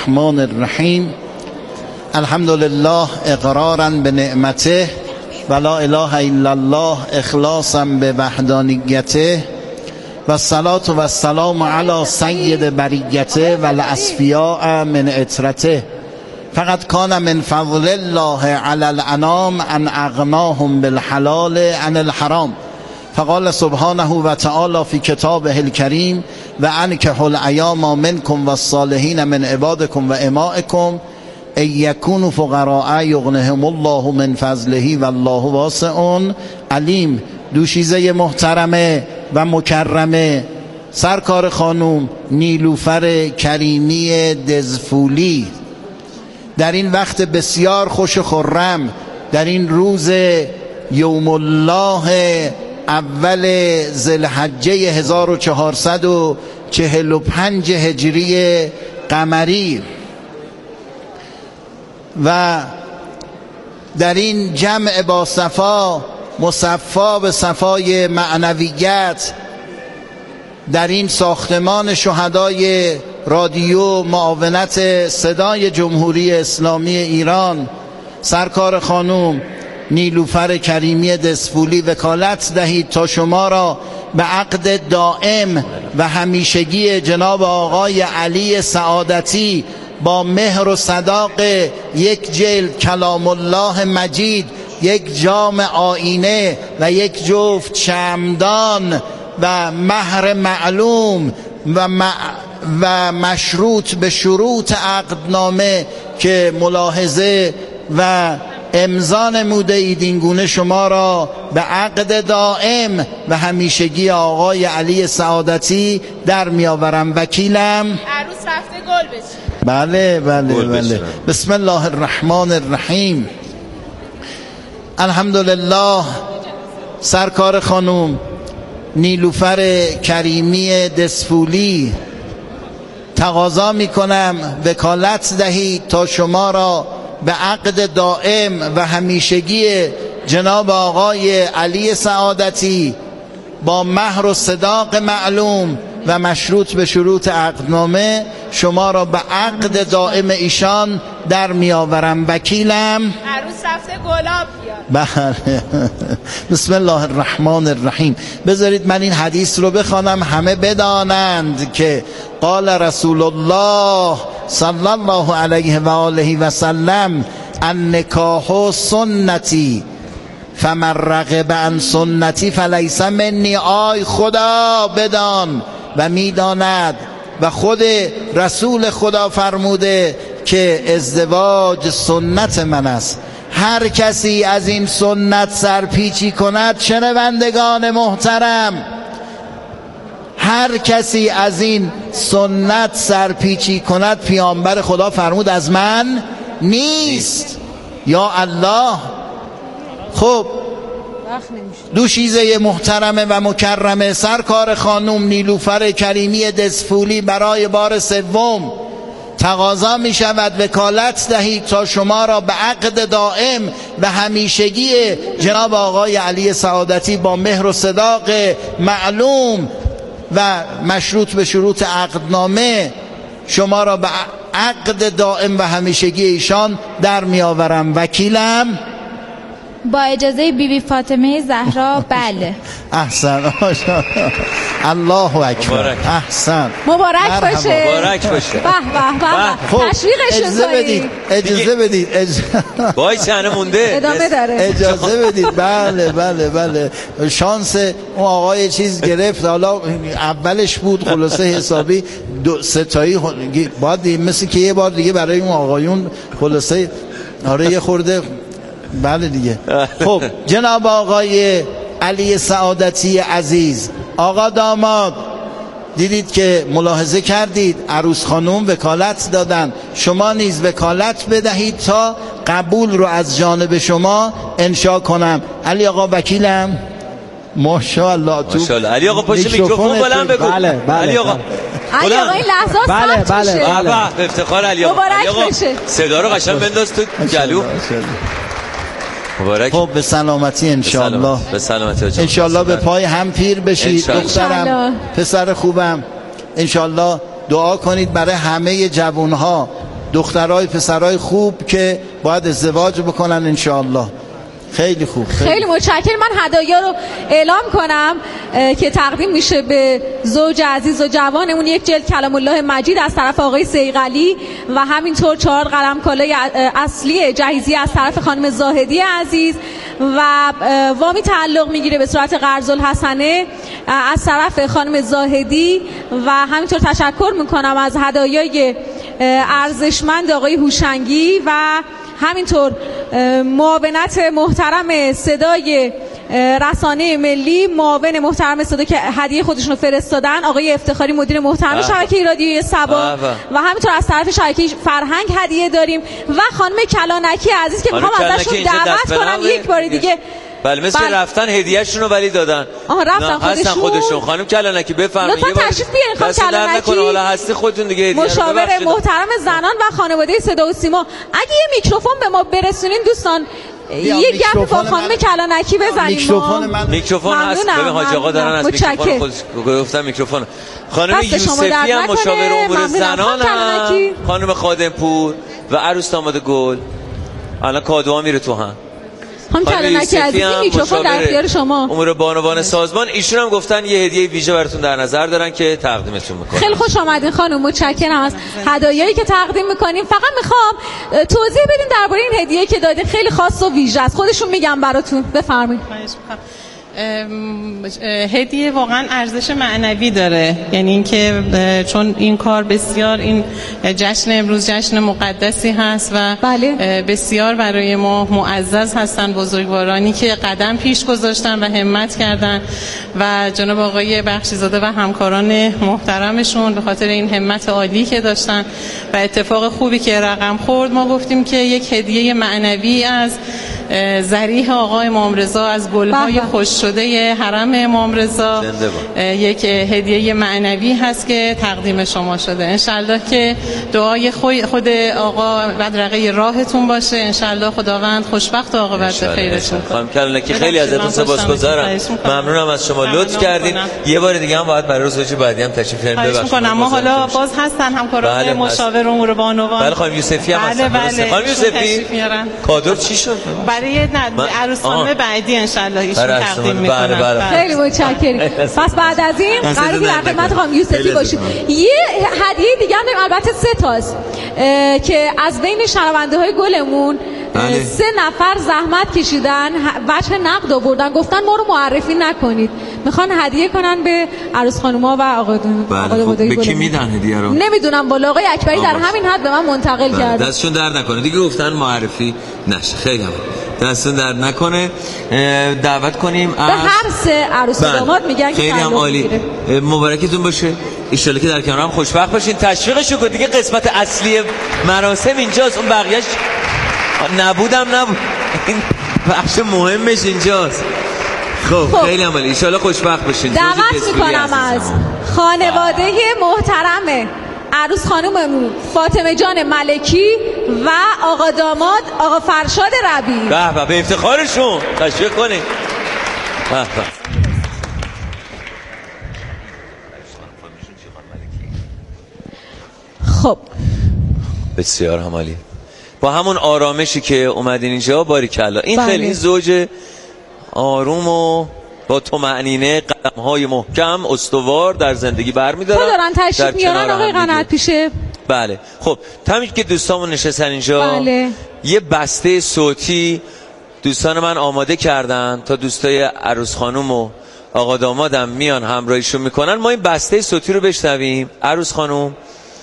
الرحمن الرحیم. الحمد لله اقرارا به نعمته و لا اله الا الله اخلاصا به وحدانیته و الصلاة و السلام علی سید بریته و الاصفیاء من عطرته. فقط کان من فضل الله علی الانام ان اغناهم بالحلال عن الحرام. فقال سبحانه و تعالی فی کتابه الکریم و انکحوا الایام منکم و الصالحین من عبادکم و امائکم ان یکونوا فقراء یغنهم الله من فضله و الله واسع علیم. دوشیزه محترمه و مکرمه سرکار خانوم نیلوفر کریمی دزفولی، در این وقت بسیار خوش خرم، در این روز یوم الله اول ذوالحجه 1445 هجری قمری و در این جمع با صفا مصفا به صفای معنویت، در این ساختمان شهدای رادیو معاونت صدای جمهوری اسلامی ایران، سرکار خانوم نیلوفر کریمی دزفولی وکالت دهید تا شما را به عقد دائم و همیشگی جناب آقای علی سعادتی با مهر و صداق یک جلد کلام الله مجید، یک جام آینه و یک جفت شمعدان و مهر معلوم و مشروط به شروط عقدنامه که ملاحظه و امضا نموده اید، این گونه شما را به عقد دائم و همیشگی آقای علی سعادتی در میآورم. وکیلم عروس رفته گل بشه. بله بسم الله الرحمن الرحیم. الحمدلله. سرکار خانوم نیلوفر کریمی دزفولی، تقاضا میکنم وکالت دهید تا شما را به عقد دائم و همیشگی جناب آقای علی سعادتی با مهر و صداق معلوم و مشروط به شروط عقدنامه شما را به عقد دائم ایشان در میآورم. وکیلم عروس رفته گلاب بیار. بله بسم الله الرحمن الرحیم. بذارید من این حدیث رو بخوانم همه بدانند که قال رسول الله صلی الله علیه و آله و سلم النکاح سنتی فمن رغب عن سنتی فلیس منی. آی خدا بدان و میداند و خود رسول خدا فرموده که ازدواج سنت من است. هر کسی از این سنت سرپیچی کند، شنوندگان محترم، هر کسی از این سنت سرپیچی کند، پیامبر خدا فرمود از من نیست. یا الله. خب دوشیزه محترمه و مکرمه سرکار خانوم نیلوفر کریمی دزفولی برای بار سوم تقاضا می شود وکالت دهید تا شما را به عقد دائم و همیشگی جناب آقای علی سعادتی با مهر و صداق معلوم و مشروط به شروط عقدنامه شما را به عقد دائم و همیشگی ایشان در می آورم. وکیلم با اجازه بیبی فاطمه زهرا. بله احسن. الله اکبر. احسن. مبارک باشه. مبارک باشه. به به به. تشویقشون اجازه بدید وای چنه مونده ادامه داره. اجازه بدید. بله شانس اون آقای چیز گرفت، حالا اولش بود خلاصه حسابی سه تایی باید مثل که یه بار دیگه برای اون آقایون خلاصه آره یه خورده. بله دیگه. خب جناب آقای علی سعادتی عزیز، آقا داماد، دیدید که ملاحظه کردید عروس خانوم وکالت دادن، شما نیز وکالت بدهید تا قبول رو از جانب شما انشا کنم. علی آقا وکیلم. ماشاءالله. ماشاءالله. علی آقا پشت میکروفون بلند بگو. بله. علی آقا علی آقا این لحظات بله. افتخار علی آقا. مبارک بشه. صدا رو قشنگ بنداز تو گلو. مبارک. خب به سلامتی انشالله. به سلامتی انشالله به پای هم پیر بشید. دخترم پسر خوبم انشالله دعا کنید برای همه جوانها دخترای پسرای خوب که باید ازدواج بکنن انشاءالله. خیلی خوب. خیلی متشکرم. من هدایا رو اعلام کنم که تقدیم میشه به زوج عزیز و جوانمون. یک جلد کلام الله مجید از طرف آقای صیقلی و همینطور 4 قلم کالای اصلی جهیزی از طرف خانم زاهدی عزیز و وامی تعلق میگیره به صورت قرض الحسنه از طرف خانم زاهدی و همینطور تشکر میکنم از هدایای ارزشمند آقای هوشنگی و همینطور معاونت محترم صدای رسانه ملی، معاون محترم صدا که هدیه خودشون رو فرستادن، آقای افتخاری مدیر محترم شبکه رادیویی صبا و همینطور از طرف شبکه فرهنگ هدیه داریم و خانم کلانکی عزیز که میخوام ازشون دعوت کنم یک بار دیگه. بله مثل رفتن هدیه‌شون رو ولی دادن. رفتن خودشون. خانم کلانکی بفرمایید. لطفا تشریف بیارین خانم کلانکی. حالا هستی خودتون دیگه هدیه مشاور محترم زنان و خانواده صدا و سیما. اگه یه میکروفون به ما برسونین دوستان یک گپ با خانم کلانکی بزنیم. میکروفون هست. ببین حاج آقا دارن از میکروفون خودش گفتن میکروفون. خانم یوسفی هم مشاور امور زنان هم. خانم خادم پور و عروس داماد گل. الان کادوها میره تو هم. خانم کلانکی عزیز میکروفون در اختیار شما. امور بانوان سازمان ایشون هم گفتن یه هدیه ویژه براتون در نظر دارن که تقدیمتون میکنن. خیلی خوش آمدین خانم، متشکرم از هدایایی که تقدیم میکنیم. فقط میخوام توضیح بدیم درباره این هدیه که دادین، خیلی خاص و ویژه است. خودشون میگم براتون. بفرمایید. هدیه واقعا ارزش معنوی داره، یعنی اینکه چون این کار بسیار، این جشن امروز جشن مقدسی هست و بله. بسیار برای ما معزز هستن بزرگوارانی که قدم پیش گذاشتن و همت کردن و جناب آقای بخشیزاده و همکاران محترمشون به خاطر این همت عالی که داشتن و اتفاق خوبی که رقم خورد، ما گفتیم که یک هدیه معنوی از ذریح آقای امام رضا از گل‌های خوش شده حرم امام رضا یک هدیه معنوی هست که تقدیم شما شده. انشالله که دعای خود آقا بدرقه راهتون باشه. انشالله خداوند خوشبخت و عاقبت به خیرتون کنه. خانم کلانکی خیلی ازتون سپاسگزارم. ممنونم از شما، لطف کردین. یه بار دیگه هم باید برای روز بعدی هم تشریف بیارین. ببخشید ما حالا باز هستن همکاران مشاور امور بانوان. بله خانم یوسفی هم هستن. خانم یوسفی کادو چی شد؟ برای عروس خانم بعدی انشالله ایشون تقدیم میکنن. خیلی متشکرم. پس بعد از این قراره در خدمت خانم یوسفی باشید. یه هدیه دیگه هم داریم، البته 3 تاست که از بین شنونده های گلمون 3 نفر زحمت کشیدن، وجه نقد آوردن، گفتن ما رو معرفی نکنید، میخوان هدیه کنن به عروس خانوما و آقا به کی میدن هدیه رو؟ نمیدونم والا. آقای اکبری در همین حد به من منتقل کرد. دستشون درد نکنه دیگه، گفتن معرفی نشه. خیلی دستون درد نکنه. دعوت کنیم به هر 3 عروس داماد میگن که خیلی هم عالی. مبارکتون باشه. ان شاءالله که در کنار هم خوشبخت باشین. تشویقشون کن دیگه. قسمت اصلی مراسم اینجاست، اون بقیه‌اش نبود. این بخش مهمش اینجاست. خب خیلی هم عالی. ان شاءالله خوشبخت باشین. دعوت میکنم از خانواده محترم عروس خانوممون فاطمه جان ملکی و آقا داماد آقا فرشاد ربیعی. به افتخارشون تشویق کنید. خب بسیار عالی. با همون آرامشی که اومدین اینجا باریکلا. این بله. خیلی این زوج آروم و با طمأنینه، قدم‌های محکم استوار در زندگی برمی‌دارن. دارن تشریف میارن آقای قناعت پیشه. بله. خب همین که دوستامون نشستن اینجا، بله. یه بسته صوتی دوستان من آماده کردن تا دوستای عروس خانم و آقا دامادم میان همراهیشون میکنن. ما این بسته صوتی رو بشنویم. عروس خانم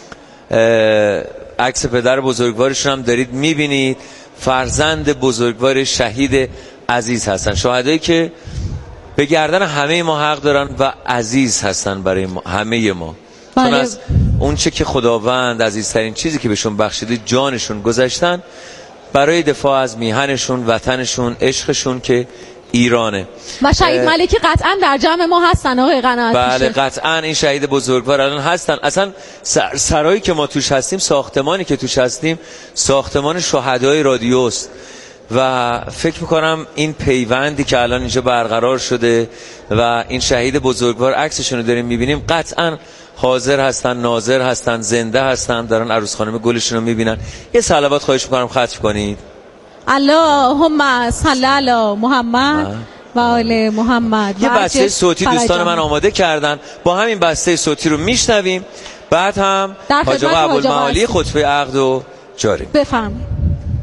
عکس پدر بزرگوارشون هم دارید میبینید. فرزند بزرگوار شهید عزیز هستن، شهدایی که به گردن همه ما حق دارن و عزیز هستن برای ما، همه ما. بله. چون از اون چه که خداوند عزیزترین چیزی که بهشون بخشیده جانشون گذاشتن برای دفاع از میهنشون، وطنشون، عشقشون که ایرانه. و شهید ملکی قطعا در جمع ما هستن آقای قناعت پیشه. بله قطعا این شهید بزرگوار الان هستن. اصلا سرایی که ما توش هستیم، ساختمانی که توش هستیم، ساختمان شهدای رادیوست و فکر میکنم این پیوندی که الان اینجا برقرار شده و این شهید بزرگوار عکسشون رو داریم میبینیم، قطعا حاضر هستن، ناظر هستن، زنده هستن، دارن عروس خانم گلشون رو میبینن. یه صلوات خواهش میکنم ختم کنید. اللهم صل علی محمد و آل محمد. یه بسته صوتی دوستان من آماده کردن، با همین بسته صوتی رو میشنویم، بعد هم حاج آقا ابوالمعالی خطبه عقد رو جاری بفرمایید.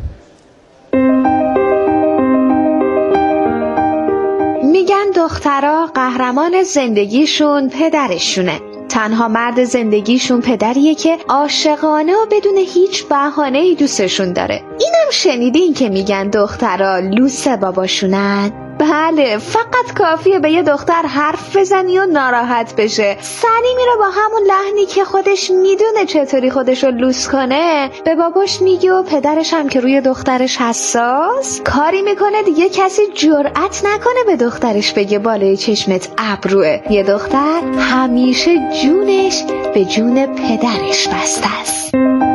میگن دخترها قهرمان زندگیشون پدرشونه. تنها مرد زندگیشون پدریه که عاشقانه و بدون هیچ بهانه‌ای دوستشون داره. اینم شنیدین که میگن دخترها لوس باباشونن؟ بله، فقط کافیه به یه دختر حرف بزنی و ناراحت بشه، سری میره با همون لحنی که خودش میدونه چطوری خودشو لوس کنه به باباش میگه و پدرش هم که روی دخترش حساس کاری میکنه دیگه کسی جرأت نکنه به دخترش بگه بالای چشمت ابروه. یه دختر همیشه جونش به جون پدرش بسته است.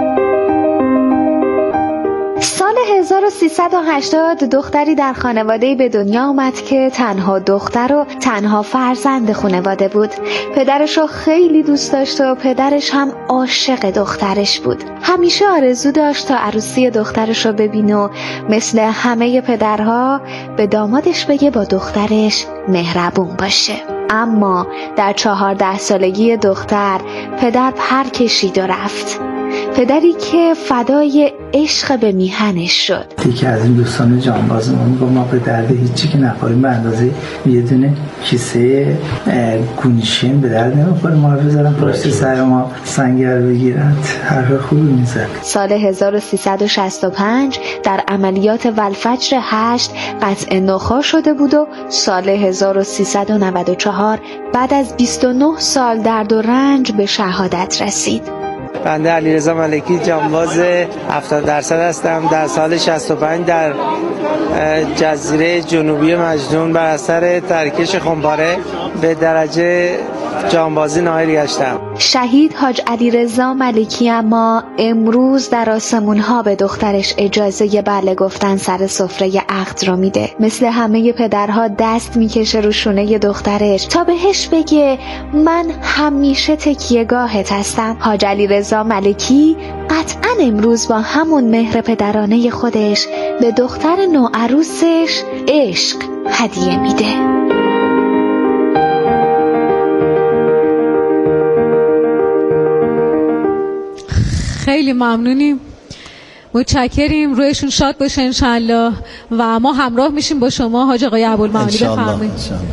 سال 1380 دختری در خانواده‌ای به دنیا آمد که تنها دختر و تنها فرزند خانواده بود. پدرش رو خیلی دوست داشت و پدرش هم عاشق دخترش بود. همیشه آرزو داشت تا عروسی دخترش رو ببینه و مثل همه پدرها به دامادش بگه با دخترش مهربون باشه. اما در 14 سالگی دختر پدر پر کشید و رفت. پدری که فدای عشق به میهنش شد. یکی از این دوستان جانبازمون میگه ما به درد هیچی که نخوریم به اندازه یه دونه کیسه گونشین به درد نمیخوره. ما بذارم پشت سر ما سنگر بگیرند. حرف خوبی میزد. سال 1365 در عملیات والفجر 8 قطع نخاع شده بود و سال 1394 بعد از 29 سال درد و رنج به شهادت رسید. بنده علیرضا ملکی جانباز 70% هستم. در سال 65 در جزیره جنوبی مجنون بر اثر ترکش خمپاره به درجه جانبازی نائل گشتم. شهید حاج علیرضا ملکی اما امروز در آسمون ها به دخترش اجازه بله گفتن سر سفره عقد رو میده. مثل همه پدرها دست میکشه رو شونه دخترش تا بهش بگه من همیشه تکیهگاهت هستم. حاج علیرضا ملکی قطعا امروز با همون مهر پدرانه خودش به دختر نوعروسش عشق هدیه میده. خیلی ممنونیم، متشکریم، رویشون شاد باشه انشالله و ما همراه میشیم با شما حاج آقای ابوالمعالی. بفرمایید.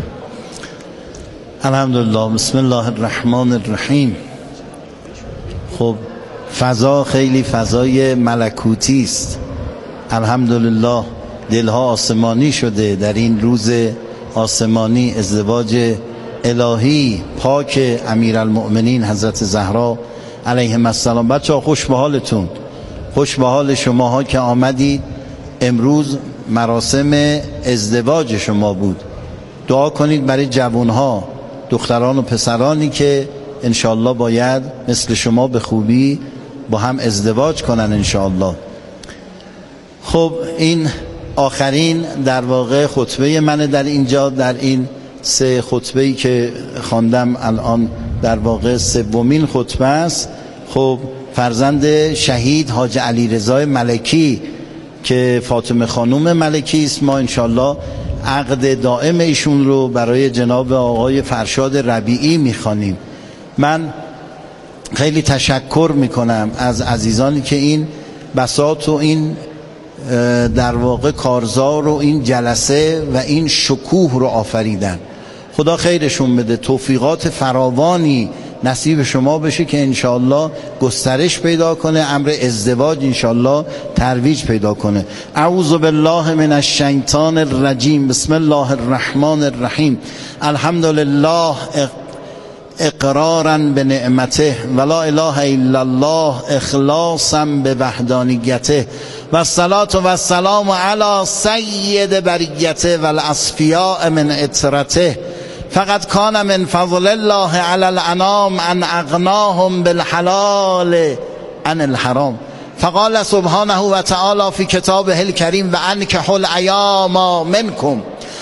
الحمدلله. بسم الله الرحمن الرحیم. خب فضا خیلی فضای ملکوتی است. الحمدلله دلها آسمانی شده در این روز آسمانی. ازدواج الهی پاک امیرالمؤمنین حضرت زهرا علیهم السلام. بچه‌ها خوش به حالتون، خوش به حال شماها که آمدید. امروز مراسم ازدواج شما بود. دعا کنید برای جوانها، دختران و پسرانی که انشالله باید مثل شما به خوبی با هم ازدواج کنن انشالله. خب این آخرین در واقع خطبه منه در اینجا، در این 3 خطبه‌ای که خواندم الان در واقع 3مین خطبه است. خب فرزند شهید حاج علیرضا ملکی که فاطمه خانم ملکی است، ما انشالله عقد دائم ایشون رو برای جناب آقای فرشاد ربیعی میخوانیم. من خیلی تشکر میکنم از عزیزانی که این بساط و این در واقع کارزار و این جلسه و این شکوه رو آفریدن. خدا خیرشون بده، توفیقات فراوانی نصیب شما بشه که انشالله گسترش پیدا کنه، امر ازدواج انشالله ترویج پیدا کنه. اعوذ بالله من الشیطان الرجیم. بسم الله الرحمن الرحیم. الحمدلله اقرارا به نعمته و لا اله الا الله اخلاصا به وحدانیته و الصلاة و السلام علی سید بریته و الاصفیاء من اطرته. فقط کان من فضل الله علی الانام ان اغناهم بالحلال عن الحرام. فقال سبحانه و تعالی فی کتابه الکریم و انکحوا الایام منکم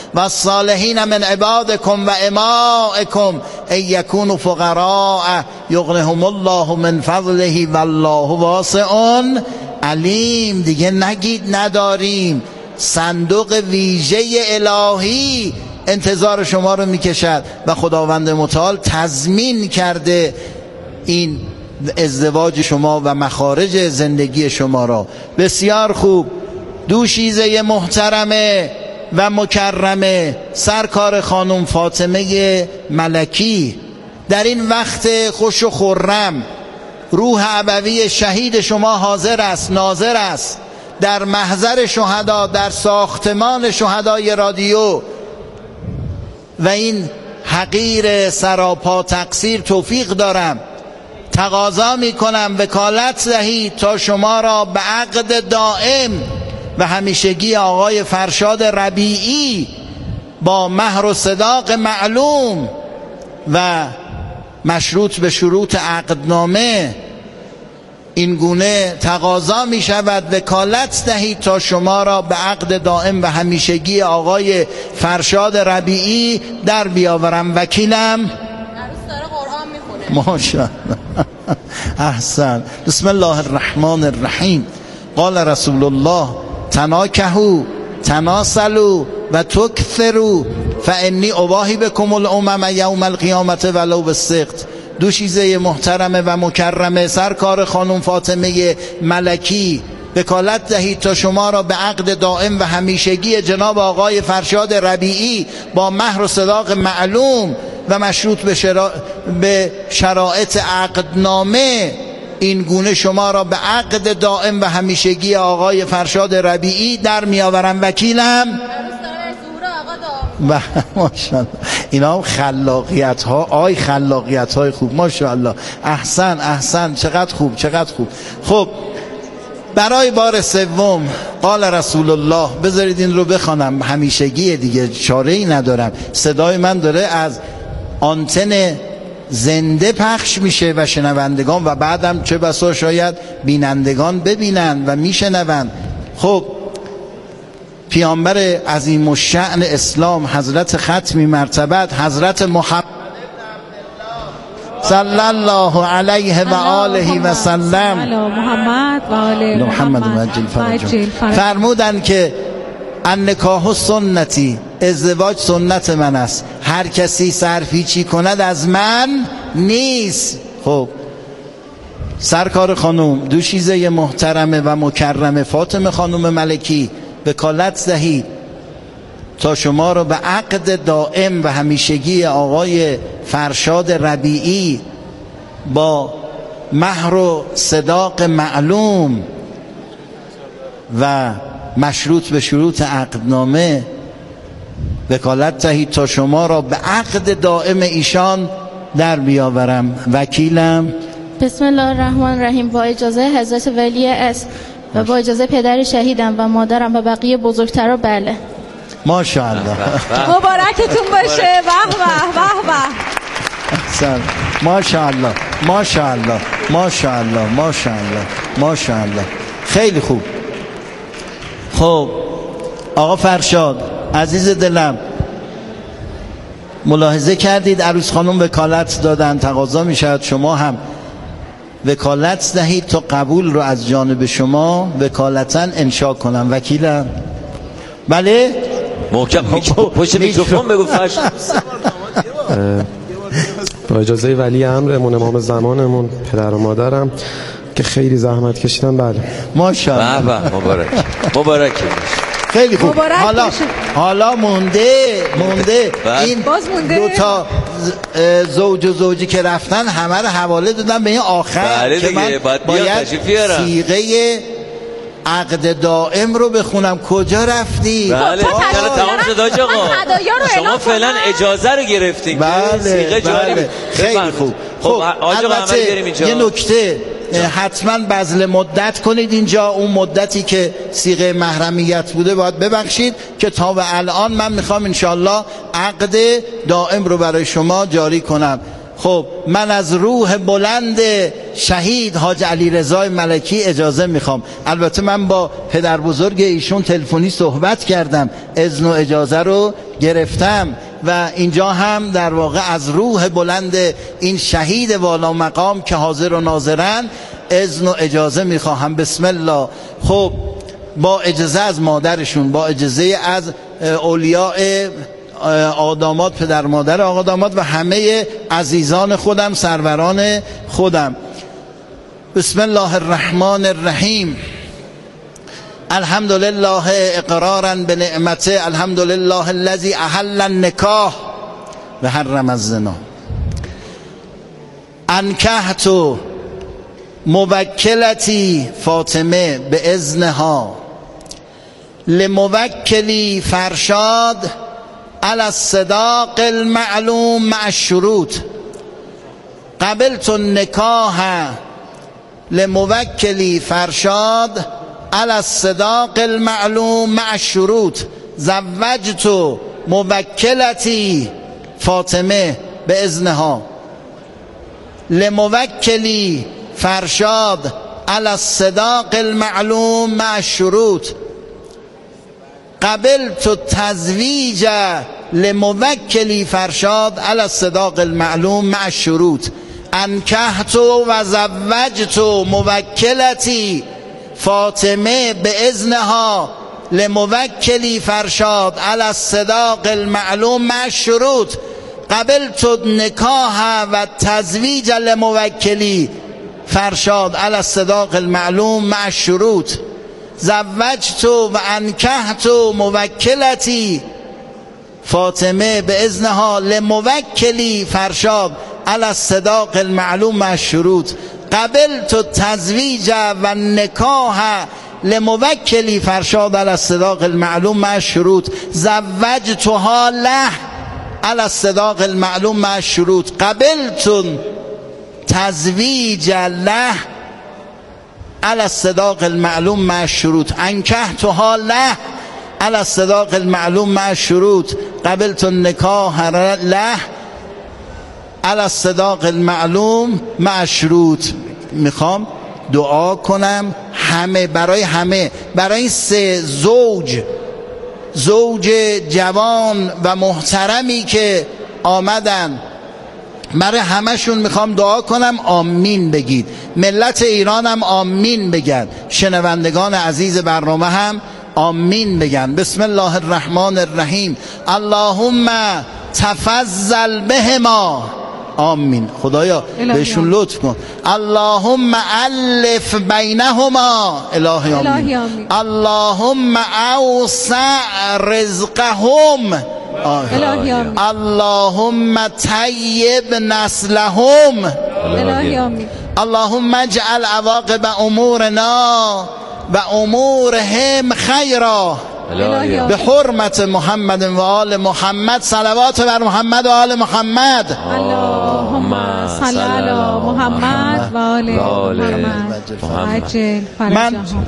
و الصالحین من عبادکم و امائکم ان یکونوا فقراء یغنهم الله من فضله والله واسع علیم. دیگه نگید نداریم، صندوق ویژه الهی انتظار شما رو میکشد و خداوند متعال تضمین کرده این ازدواج شما و مخارج زندگی شما را. بسیار خوب. دوشیزه محترمه و مکرمه سرکار خانم فاطمه ملکی در این وقت خوش و خرم روح ابوی شهید شما حاضر است، ناظر است در محضر شهدا، در ساختمان شهدای رادیو و این حقیر سراپا تقصیر توفیق دارم تقاضا می کنم وکالت دهید تا شما را به عقد دائم و همیشگی آقای فرشاد ربیعی با مهر و صداق معلوم و مشروط به شروط عقدنامه این گونه تقاضا می شود وکالت دهید تا شما را به عقد دائم و همیشگی آقای فرشاد ربیعی در بیاورم. وکیلم ماشاءالله. احسن. بسم الله الرحمن الرحیم. قال رسول الله تناکحوا تناسلوا و تکثروا فانی اباهی بکم الامم یوم القیامت ولو بالسقط. دوشیزه محترمه و مکرمه سرکار خانم فاطمه ملکی وکالت دهید تا شما را به عقد دائم و همیشگی جناب آقای فرشاد ربیعی با مهر و صداق معلوم و مشروط به شرایط عقدنامه این گونه شما را به عقد دائم و همیشگی آقای فرشاد ربیعی در میآورم. وکیلم ماشاءالله. اینا هم خلاقیت ها، آی خلاقیت های خوب، ماشاءالله. احسن احسن. چقدر خوب چقدر خوب. خب برای بار سوم قال رسول الله، بذارید این رو بخوانم، همیشگی دیگه چاره ای ندارم، صدای من داره از آنتن زنده پخش میشه و شنوندگان و بعدم چه بسا شاید بینندگان ببینن و میشنون. خب پیامبر عظیم الشأن اسلام حضرت ختمی مرتبت حضرت محمد صلی الله علیه و آله و سلم محمد و آله محمد مجل فرمودن که النکاح سنتی، ازدواج سنت من است، هر کسی سرپیچی کند از من نیست. خب سرکار خانم دوشیزه محترمه و مکرمه فاطمه خانم ملکی وکالت دهید تا شما رو به عقد دائم و همیشگی آقای فرشاد ربیعی با مهر و صداق معلوم و مشروط به شروط عقدنامه وکالت دهید تا شما را به عقد دائم ایشان در بیاورم. وکیلم بسم الله الرحمن الرحیم. با اجازه حضرت ولی عصر و با اجازه پدر شهیدم و مادرم و بقیه بزرگترا بله. ماشاءالله. مبارکتون باشه. به به به به. احسن. ماشاءالله ماشاءالله ماشاءالله ماشاءالله ماشاءالله. خیلی خوب. خب آقا فرشاد عزیز دلم، ملاحظه کردید عروس خانم وکالت دادن، تقاضا می شود شما هم وکالت دهید تا قبول رو از جانب شما وکالتاً انشاء کنم. وکیلم بله محکم پشت میکروفون بگو فرشاد. با اجازه ولی امرمون امام زمانمون پدر و مادرم که خیلی زحمت کشیدن. بله ماشاءالله. بابا مبارک مبارک. خیلی خوب. حالا مونده این باز مونده دو تا زوج و زوجی که رفتن همه رو حواله دادن به این آخر که من باید صیغه عقد دائم رو بخونم. کجا رفتی؟ بله تمام شد آقا. شما فعلا اجازه رو گرفتین. بله بله. خیلی خوب. خب البته یه نکته حتما بذل مدت کنید اینجا. اون مدتی که صیغه محرمیت بوده باید ببخشید که تا و الان من میخوام انشالله عقد دائم رو برای شما جاری کنم. خب من از روح بلند شهید حاج علیرضا ملکی اجازه میخوام. البته من با پدر بزرگ ایشون تلفنی صحبت کردم، اذن و اجازه رو گرفتم و اینجا هم در واقع از روح بلند این شهید والا مقام که حاضر و ناظرن اذن و اجازه میخواهم. بسم الله. خب با اجازه از مادرشون، با اجازه از اولیاء آقاداماد، پدر مادر آقاداماد و همه عزیزان خودم، سروران خودم. بسم الله الرحمن الرحیم. الحمد لله اقرارا به نعمته، الحمد لله الذی احل النکاح و حرم الزنا. انکحت موکلتی فاطمه به اذنها لموکلی فرشاد علی الصداق المعلوم مع الشروط. قبلت النکاح لموکلی فرشاد علی الصداق المعلوم مع الشروط. زوجت موکلتی فاطمه به اذنها لموکلی فرشاد علی الصداق المعلوم مع الشروط. قبلت التزویج لموکلی فرشاد علی الصداق المعلوم مع الشروط. انکحت و زوجت موکلتی فاطمه به اذنها لموکلی فرشاد علی الصداق المعلوم مع الشروط. قبلت النکاح و تزویج لموکلی فرشاد علی الصداق المعلوم مع الشروط. زوجت و انکحت موکلتی فاطمه به اذنها لموکلی فرشاد علی الصداق المعلوم مع الشروط. قبلت التزویج و النکاح لموکلی فرشاد علی الصداق المعلوم مع الشروط. زوجتها له علی الصداق المعلوم مع الشروط. قبلت تزویج له علی الصداق المعلوم مع الشروط. انکحتها له علی الصداق المعلوم مع الشروط. قبلت النکاح له علی الصداق المعلوم مع الشروط. میخوام دعا کنم همه، برای سه زوج جوان و محترمی که آمدن، برای همشون میخوام دعا کنم. آمین بگید. ملت ایران هم آمین بگن، شنوندگان عزیز برنامه هم آمین بگن. بسم الله الرحمن الرحیم. اللهم تفضل بهما. آمین. خدایا بهشون لطف کن. اللهم الف بینهما. الهی آمین. اللهم اوسع رزقهم. الهی آمین. اللهم طیب نسلهم. الهی آمین. اللهم اجعل عواقب امورنا و امورهم خیرا. به حرمت محمد و آل محمد. صلوات بر محمد و آل محمد. اللهم صل علی محمد و آل محمد. عجل فرجهم.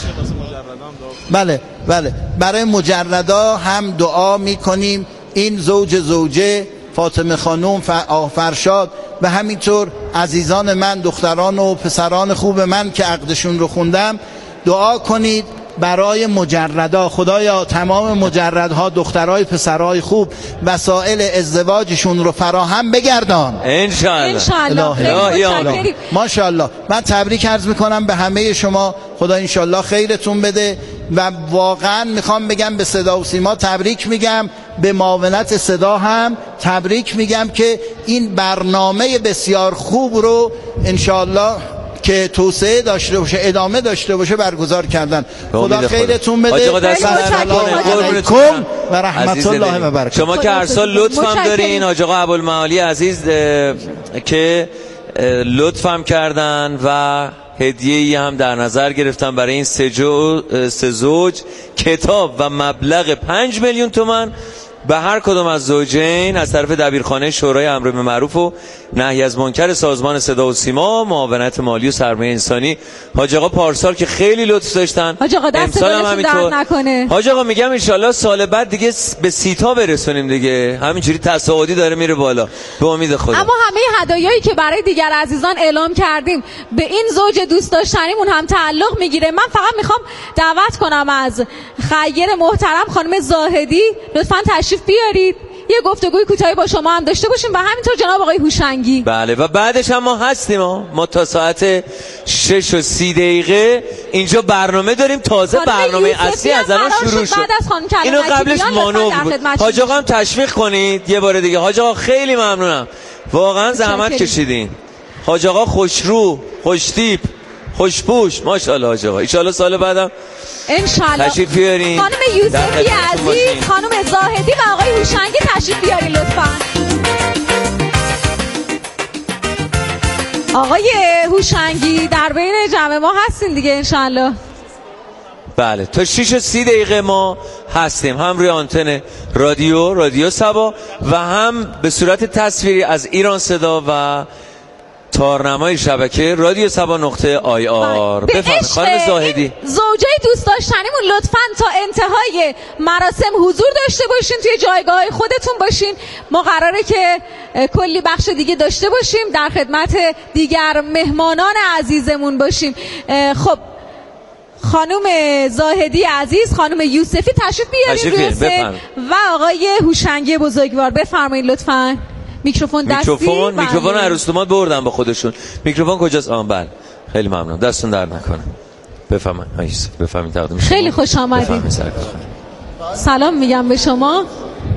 بله برای مجردا هم دعا میکنیم. این زوجه فاطمه خانوم فرشاد و همینطور عزیزان من، دختران و پسران خوب من که عقدشون رو خوندم، دعا کنید برای مجردا. خدایا تمام مجردها، دخترای پسرای خوب، وسایل ازدواجشون رو فراهم بگردان انشاءالله. ماشاءالله. من تبریک عرض میکنم به همه شما. خدا انشاءالله خیرتون بده و واقعا میخوام بگم به صدا و سیما تبریک میگم، به معاونت صدا هم تبریک میگم که این برنامه بسیار خوب رو انشاءالله که توسعه داشته باشه، ادامه داشته باشه، برگزار کردن. خدا خیرتون بده. سلام علیکم و رحمت الله و برکاته. شما که هر سال لطفم دارین، حاج آقا ابوالمعالی عزیز که لطفم کردن و هدیه‌ای هم در نظر گرفتن برای این سه زوج، کتاب و مبلغ 5 میلیون تومان به هر کدام از زوجین از طرف دبیرخانه شورای امر بالمعروف و نهی از منکر سازمان صدا و سیما، معاونت مالی و سرمایه انسانی حاج آقا پارسال که خیلی لطف داشتن. حاج آقا دست دلشون درد نکنه. حاج آقا میگم ان شاءالله سال بعد دیگه به 30 تا برسونیم دیگه، همینجوری تصاعدی داره میره بالا به امید خدا. اما همه هدایایی که برای دیگر عزیزان اعلام کردیم به این زوج دوست داشتنیمون هم تعلق میگیره. من فقط میخوام دعوت کنم از خیر محترم خانم زاهدی لطفاً تشریف بیارید، یه گفتگوی کوتاهی با شما هم داشته باشیم و همینطور جناب آقای هوشنگی. بله و بعدش هم ما هستیم. ما تا ساعت 6:30 اینجا برنامه داریم. تازه برنامه اصلی از الان شروع شد. اینو قبلش مانور بود. حاج آقا هم تشویق کنید یه بار دیگه. حاج آقا خیلی ممنونم، واقعا زحمت کشیدین. حاج آقا خوشرو، خوشتیپ، خوشپوش، ماشاءالله حاج آقا. ان شاء الله سال بعدم انشالله تشریف بیارین. خانم یوسفی عزیز، خانم زاهدی و آقای هوشنگی تشریف بیارین لطفاً. آقای هوشنگی در بین جمع ما هستین دیگه انشالله. بله تا 6:30 ما هستیم، هم روی آنتن رادیو سبا و هم به صورت تصویری از ایران صدا و تارنمای شبکه رادیو سبا نقطه IR. بفرمایید خانم زاهدی. زوجای دوست داشتنیمون لطفاً تا انتهای مراسم حضور داشته باشین، توی جایگاه خودتون باشین. ما قراره که کلی بخش دیگه داشته باشیم، در خدمت دیگر مهمانان عزیزمون باشیم. خب خانم زاهدی عزیز، خانم یوسفی تشریف بیارین و آقای هوشنگی بزرگوار بفرمایید لطفاً. میکروفون میکروفون عروس‌داماد بردن با خودشون. میکروفون کجاست؟ بله خیلی ممنون، دستون درد نکنه. بفرمایید تقدیم شما. خیلی خوش آمدید. سلام میگم به شما.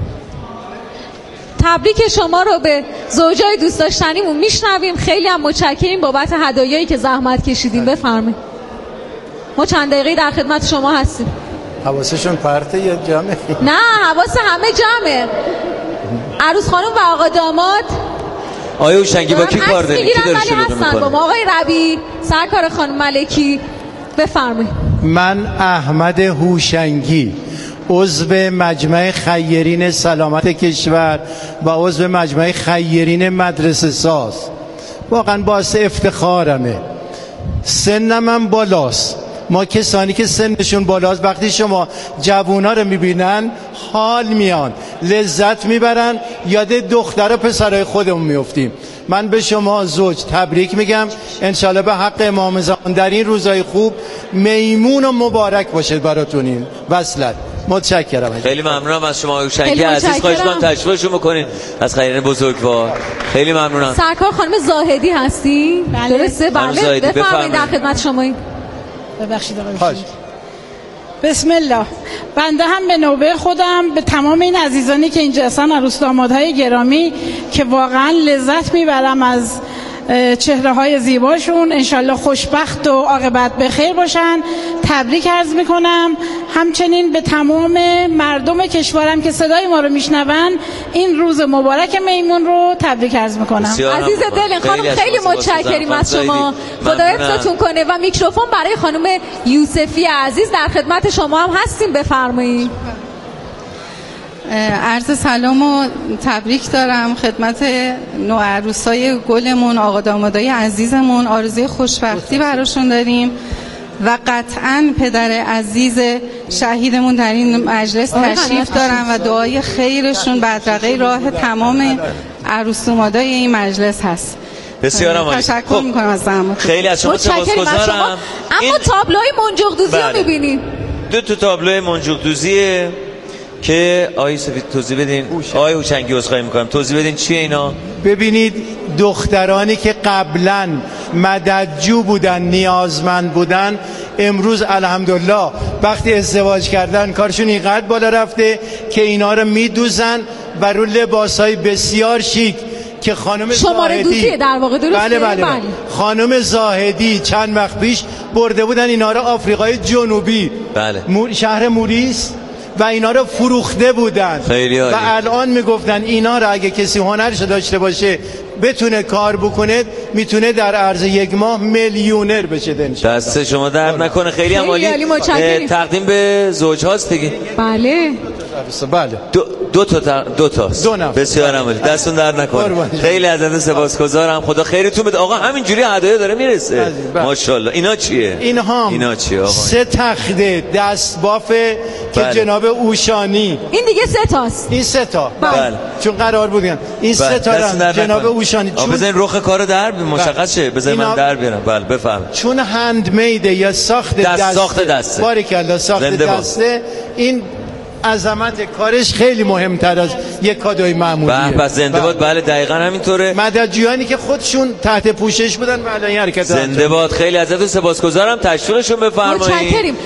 تبریک شما رو به زوجای دوست داشتنیمون میشنویم. خیلی هم متشکریم بابت هدایایی که زحمت کشیدیم. بفرمایید. ما چند دقیقه در خدمت شما هستیم. حواسشون پرته یا جمعه؟ نه حواس همه جمعه. عروس خانم و آقا داماد آقای هوشنگی با کی کار دارید؟ کی داره شروع میکنه؟ با ما آقای ربی، سرکار خانم ملکی. بفرمایید. من احمد هوشنگی، عضو مجمع خیرین سلامت کشور و عضو مجمع خیرین مدرسه ساز، واقعا باعث افتخارمه. سنم هم بالاست. ما کسانی که سنشون بالاست وقتی شما جوونا رو میبینن حال میان، لذت میبرن، یاد دختر و پسرای خودمون میفتیم. من به شما زوج تبریک میگم. انشالله به حق امام زمان در این روزای خوب میمون و مبارک باشه براتون این وصلت. متشکرم. خیلی ممنونم از شما هوشنگی عزیز. خواهش می‌کنم تشریفشون بکنین از خیرین بزرگوار. خیلی ممنونم. سرکار خانم زاهدی هستی؟ بله. درسته؟ بله. بفرمایید در خدمت شما. ببخشید آقای بسم الله. بنده هم به نوبه خودم به تمام این عزیزانی که اینجا هستن، عروس دامادهای گرامی که واقعا لذت میبرم از چهره های زیباشون، انشالله خوشبخت و عاقبت بخیر باشن، تبریک عرض میکنم. همچنین به تمام مردم کشورم که صدای ما رو میشنون این روز مبارک میمون رو تبریک عرض میکنم. عزیز دل خانم خیلی متشکریم از شما، خدا حفظتون کنه. و میکروفون برای خانم یوسفی عزیز در خدمت شما هم هستیم. بفرمایید. عرض سلام و تبریک دارم خدمت نوعروسای گلمون، آقا دامادای عزیزمون. آرزوی خوشبختی براشون داریم و قطعاً پدر عزیز شهیدمون در این مجلس تشریف دارن و دعای خیرشون بدرقه راه تمام عروس دامادای این مجلس هست. بسیار عالی. تشکر میکنم از زحمت. خیلی از شما سپاسگزارم. اما تابلوی منجوق دوزی رو میبینیم. دو تابلوی منجوق دوزیه که آقای سفید توضیح بدین. آقای هوشنگی عذرخواهی میکنم، توضیح بدین چیه اینا؟ ببینید دخترانی که قبلا مددجو بودن، نیازمند بودن، امروز الحمدلله وقتی ازدواج کردن کارشون اینقدر بالا رفته که اینا رو میدوزن و رو لباسهای بسیار شیک که خانم شماره دوزیه در واقع. درسته؟ بله. خانم زاهدی چند وقت پیش برده بودن اینا رو آفریقای جنوبی. بله. شهر موریس و اینا رو فروخته بودن. خیلی عالی. و الان میگفتن اینا رو اگه کسی هنرش داشته باشه بتونه کار بکنه میتونه در عرض 1 ماه میلیونر بشه. دست شما درد نکنه. خیلی هم عالی. تقدیم به زوج هاست دیگه. بله. دو تاست. بسیار عالی. دستون در نکنه. خیلی ازت سپاسگزارم. خدا خیرتون بده. آقا همینجوری هدایا داره میرسه. ماشاءالله. اینا چیه؟ اینا چیه آقا؟ 3 تخته دستباف که جناب اوشانی. این دیگه 3 تاست. این 3 تا. بله. چون قرار بودن این 3 تا جناب اوشانی. بزن رخ کارو در مشخص شه. بزن من در بیارم. بله بفهم. چون هندمید یا ساخت دسته. باریکالله ساخت دسته. این عظمت کارش خیلی مهمتر از یک کادوی معمولیه. پس زنده باد. بله دقیقاً همینطوره. مددجویانی که خودشون تحت پوشش بودن و الان حرکت زنده باد. خیلی ازتون سپاسگزارم. تشویقشون بفرمایید. متشکریم.